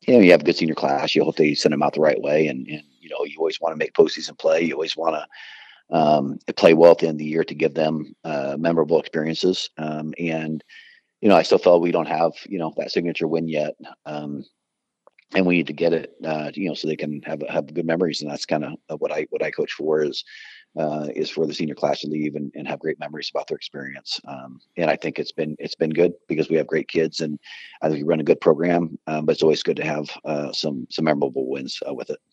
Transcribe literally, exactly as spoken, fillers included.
you know, you have a good senior class. You hope they send them out the right way, and, and you know, you always want to make postseason play. You always want to um, play well at the end of the year to give them uh, memorable experiences. Um, and you know, I still feel we don't have you know that signature win yet, um, and we need to get it. Uh, you know, so they can have have good memories. And that's kind of what I what I coach for is uh, is for the senior class to leave and, and have great memories about their experience. Um, and I think it's been it's been good because we have great kids, and I think we run a good program. Um, but it's always good to have uh, some some memorable wins uh, with it.